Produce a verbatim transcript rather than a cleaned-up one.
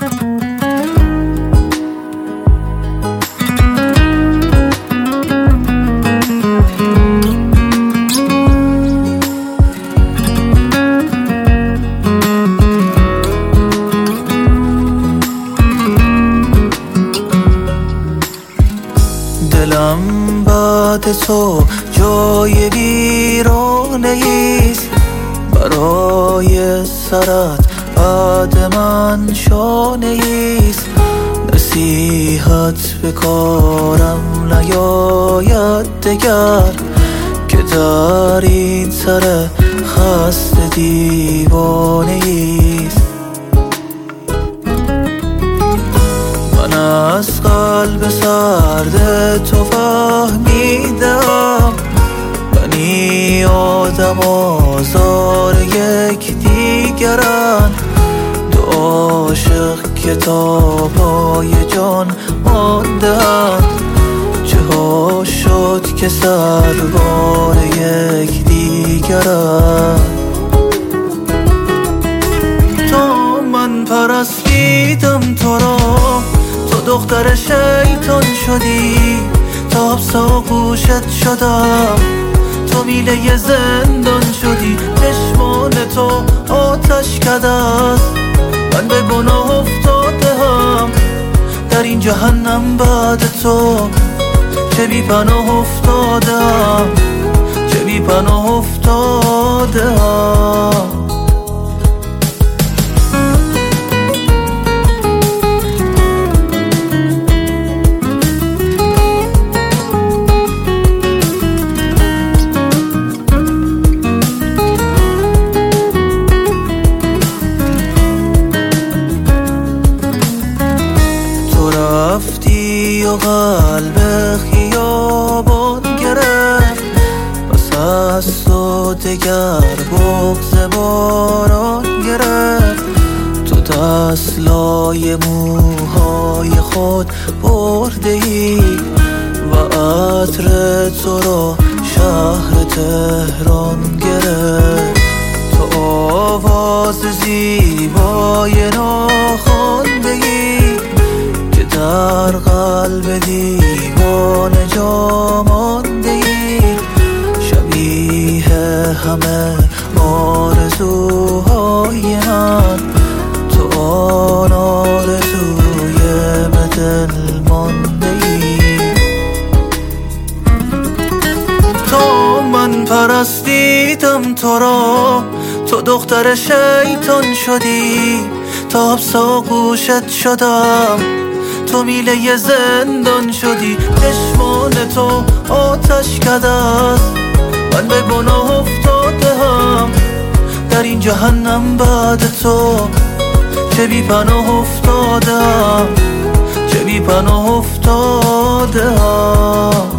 دلم بعد تو جای ویرانه ایست، برای سرت بعد من شانه ایست. نصیحت به کارم نیاید دگر، که در این سر خسته دیوانه ایست. من از قلب سرد تو فهمیدم، بنی آدم آزار یک دیگرن. دو عاشق کتاب‌های جان ماندند، چه ها شد که سربار یک دیگرن. تا من پرستیدم تو را، تو دختر شیطان شدی. تا حبس آغوشت شدم، تو میله زندان شدی. چشمان تو آتش کده است، من به گناه افتادم در این جهنم بعد تو. چه بی پناه افتادم، چه بی پناه افتادم. رفتی و قلب خیابان گرفت، بس از تو دگر بغض باران گرفت. تو دست لای موهای خود برده ای و عطر تو را شهر تهران گرفت. تو آواز زیبای ناخوانده ای در قلب دیوانه جا مانده ای. شبیه همه آرزوهای من، تو آن آرزوی به دل مانده ای. تا من پرستیدم تو را، تو دختر شیطان شدی. تا حبس آغوشت شدم، تو میله زندان شدی. چشمان تو آتش کده است، من به گناه افتادم در این جهنم بعد تو. چه بی پناه افتادم، چه بی پناه افتادم.